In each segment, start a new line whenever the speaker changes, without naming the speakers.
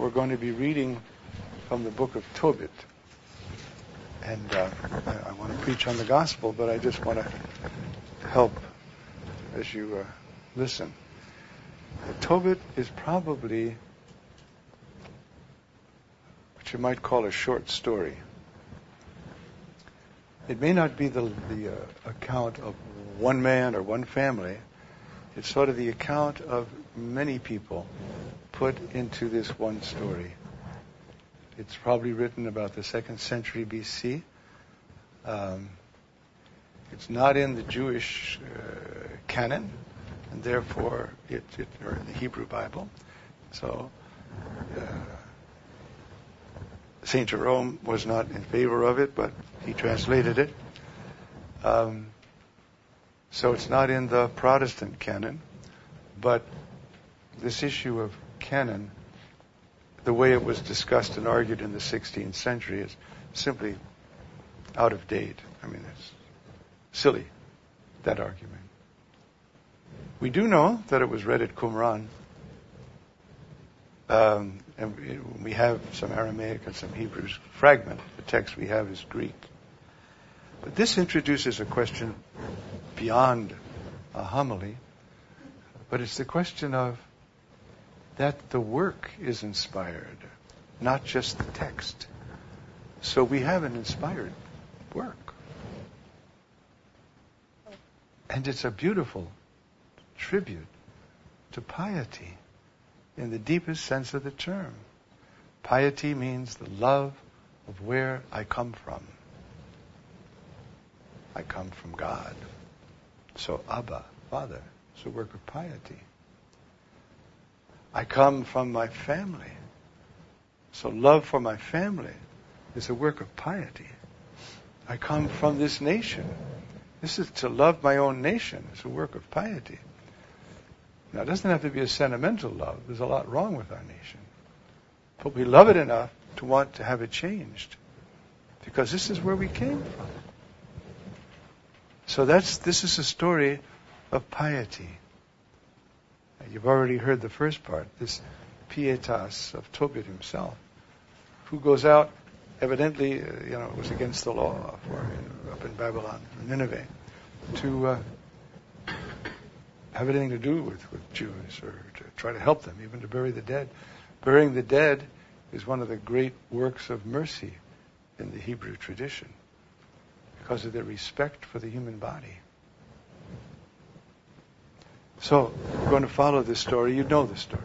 we're going to be reading from the book of Tobit. And I want to preach on the gospel, but I just want to help as you listen. Tobit is probably what you might call a short story. It may not be the account of one man or one family. It's sort of the account of many people put into this one story. It's probably written about the 2nd century BC. It's not in the Jewish canon, and therefore or in the Hebrew Bible. So St. Jerome was not in favor of it, but he translated it. So it's not in the Protestant canon, but this issue of canon, the way it was discussed and argued in the 16th century, is simply out of date. I mean, it's silly, that argument. We do know that it was read at Qumran, and we have some Aramaic and some Hebrew fragment. The text we have is Greek. But this introduces a question beyond a homily, but it's the question of that the work is inspired, not just the text. So we have an inspired work. And it's a beautiful tribute to piety in the deepest sense of the term. Piety means the love of where I come from. I come from God. So Abba, Father, is a work of piety. I come from my family. So love for my family is a work of piety. I come from this nation. This is to love my own nation. It's a work of piety. Now, it doesn't have to be a sentimental love. There's a lot wrong with our nation. But we love it enough to want to have it changed. Because this is where we came from. So this is a story of piety. You've already heard the first part, this pietas of Tobit himself, who goes out, evidently, it was against the law for him up in Babylon, Nineveh, to have anything to do with Jews or to try to help them, even to bury the dead. Burying the dead is one of the great works of mercy in the Hebrew tradition because of their respect for the human body. So, we're going to follow this story. You know the story.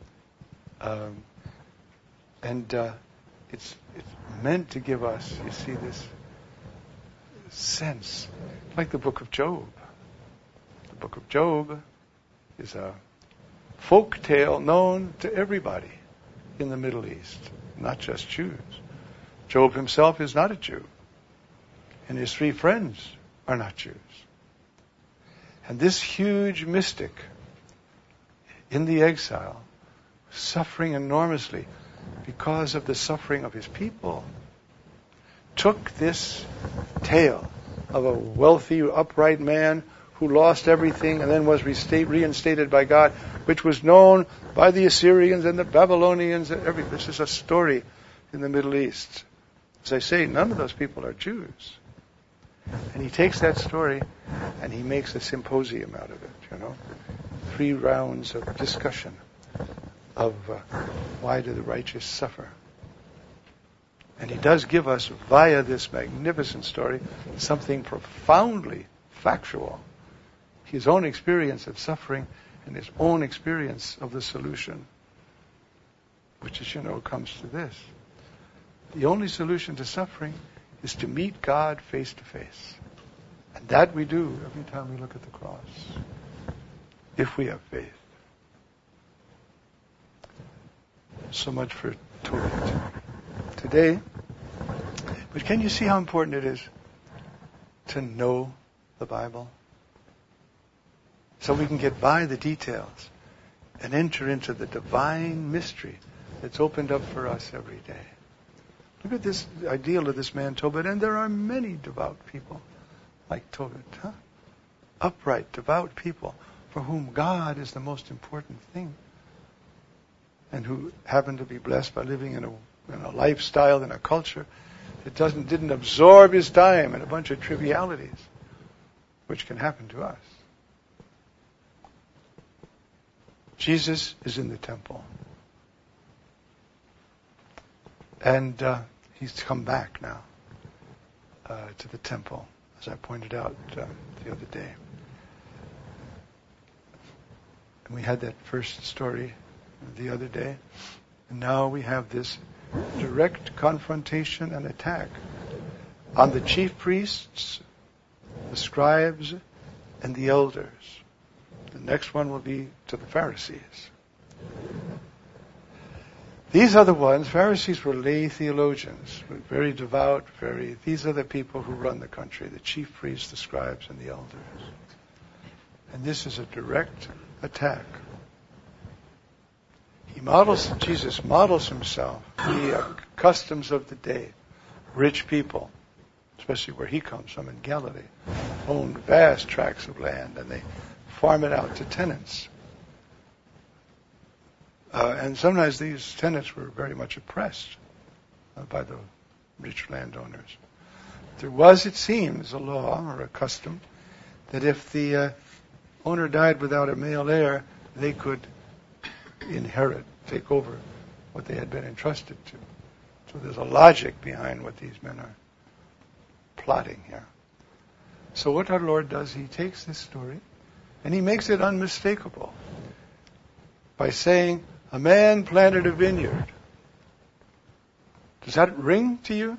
It's meant to give us, you see, this sense, like the book of Job. The book of Job is a folk tale known to everybody in the Middle East, not just Jews. Job himself is not a Jew, and his 3 friends are not Jews. And this huge mystic in the exile, suffering enormously because of the suffering of his people, took this tale of a wealthy, upright man who lost everything and then was reinstated by God, which was known by the Assyrians and the Babylonians. This is a story in the Middle East. As I say, none of those people are Jews. And he takes that story and he makes a symposium out of it, 3 rounds of discussion of why do the righteous suffer. And he does give us, via this magnificent story, something profoundly factual. His own experience of suffering and his own experience of the solution, which is, comes to this. The only solution to suffering is to meet God face to face. And that we do every time we look at the cross, if we have faith. So much for Tobit today. But can you see how important it is to know the Bible? So we can get by the details and enter into the divine mystery that's opened up for us every day. Look at this ideal of this man Tobit, and there are many devout people like Tobit, upright, devout people for whom God is the most important thing. and who happen to be blessed by living in a lifestyle, in a culture that didn't absorb his time in a bunch of trivialities, which can happen to us. Jesus is in the temple. And he's come back now to the temple, as I pointed out the other day. And we had that first story the other day. And now we have this direct confrontation and attack on the chief priests, the scribes, and the elders. The next one will be to the Pharisees. These are the ones, Pharisees were lay theologians, very devout, these are the people who run the country, the chief priests, the scribes, and the elders. And this is a direct attack. Jesus models himself, the customs of the day. Rich people, especially where he comes from in Galilee, owned vast tracts of land, and they farm it out to tenants. And sometimes these tenants were very much oppressed by the rich landowners. There was, it seems, a law or a custom that if the owner died without a male heir, they could take over what they had been entrusted to. So there's a logic behind what these men are plotting here. So what our Lord does, he takes this story and he makes it unmistakable by saying, a man planted a vineyard. Does that ring to you?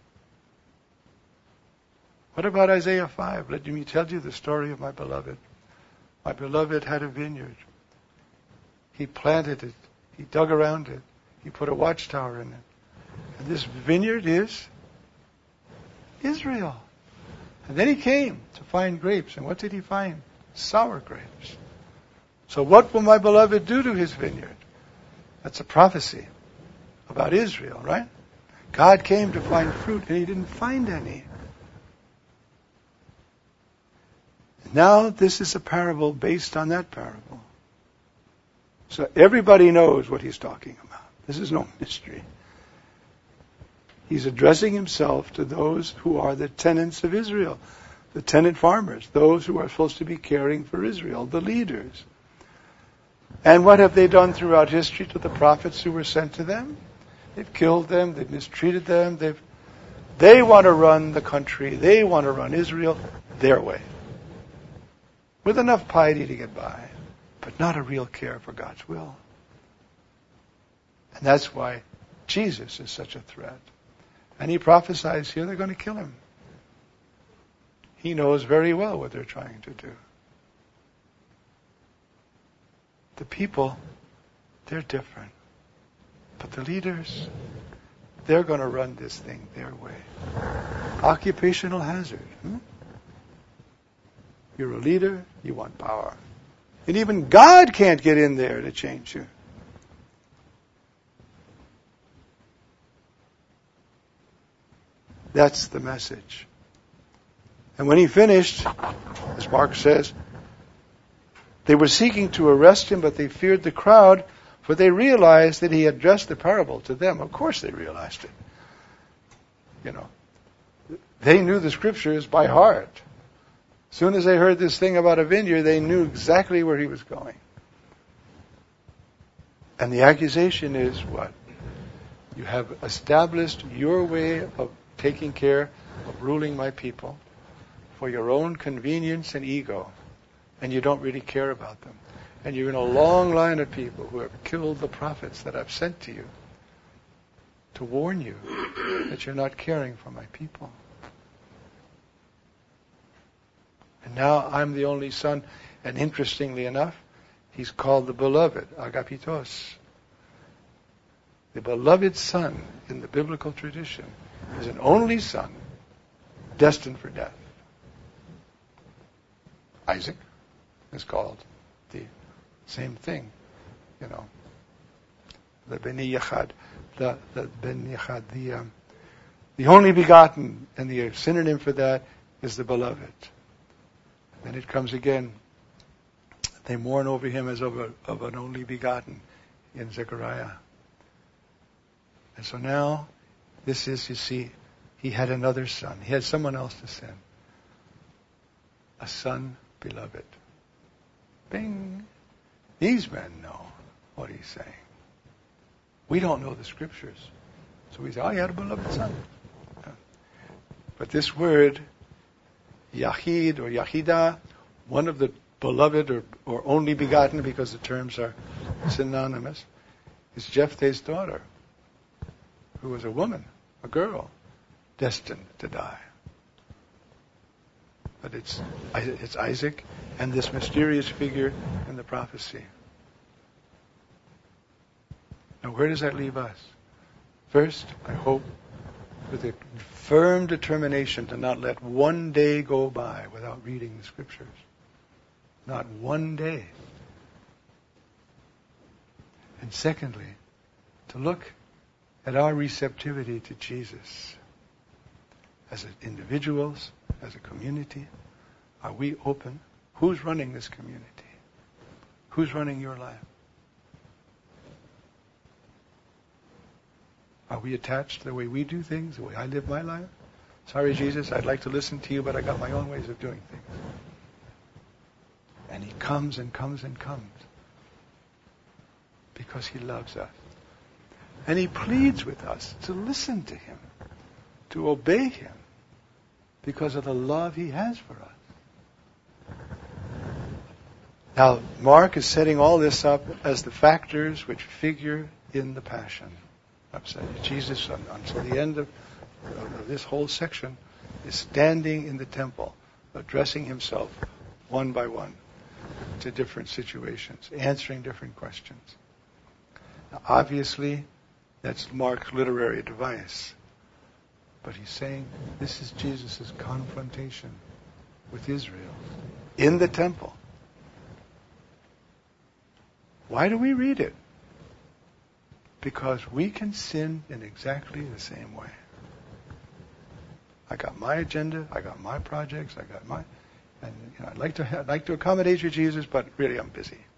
What about Isaiah 5? Let me tell you the story of my beloved. My beloved had a vineyard. He planted it. He dug around it. He put a watchtower in it. And this vineyard is Israel. And then he came to find grapes. And what did he find? Sour grapes. So what will my beloved do to his vineyard? That's a prophecy about Israel, right? God came to find fruit and he didn't find any. Now this is a parable based on that parable. So everybody knows what he's talking about. This is no mystery. He's addressing himself to those who are the tenants of Israel, the tenant farmers, those who are supposed to be caring for Israel, the leaders. And what have they done throughout history to the prophets who were sent to them? They've killed them, they've mistreated them, they want to run the country, they want to run Israel their way. With enough piety to get by, but not a real care for God's will. And that's why Jesus is such a threat. And he prophesies here they're going to kill him. He knows very well what they're trying to do. The people, they're different. But the leaders, they're going to run this thing their way. Occupational hazard. You're a leader, you want power. And even God can't get in there to change you. That's the message. And when he finished, as Mark says, they were seeking to arrest him, but they feared the crowd, for they realized that he addressed the parable to them. Of course they realized it. They knew the scriptures by heart. As soon as they heard this thing about a vineyard, they knew exactly where he was going. And the accusation is what? You have established your way of taking care of ruling my people for your own convenience and ego, and you don't really care about them. And you're in a long line of people who have killed the prophets that I've sent to you to warn you that you're not caring for my people. And now I'm the only son, and interestingly enough, he's called the beloved, agapitos. The beloved son in the biblical tradition is an only son destined for death. Isaac is called the same thing, the Beni Yachad, the Ben Yachad, the only begotten, and the synonym for that is the beloved. Then it comes again. They mourn over him as of an only begotten. in Zechariah. And so now, this is, you see, he had another son. He had someone else to send. A son beloved. Bing. These men know what he's saying. We don't know the scriptures. So we say, oh, he had a beloved son. But this word, Yahid or Yahida, one of the beloved or only begotten, because the terms are synonymous, is Jephthah's daughter, who was a woman, a girl, destined to die. But it's Isaac and this mysterious figure in the prophecy. Now where does that leave us? First, I hope, with a firm determination to not let one day go by without reading the scriptures. Not one day. And secondly, to look at our receptivity to Jesus. As individuals, as a community, are we open? Who's running this community? Who's running your life? Are we attached to the way we do things, the way I live my life? Sorry, Jesus, I'd like to listen to you, but I got my own ways of doing things. And he comes and comes and comes because he loves us. And he pleads with us to listen to him, to obey him, because of the love he has for us. Now, Mark is setting all this up as the factors which figure in the Passion. Jesus, until the end of this whole section, is standing in the temple, addressing himself one by one to different situations, answering different questions. Now, obviously, that's Mark's literary device. But he's saying this is Jesus' confrontation with Israel in the temple. Why do we read it? Because we can sin in exactly the same way. I got my agenda, I got my projects, I got my, and I'd like to accommodate you, Jesus, but really I'm busy.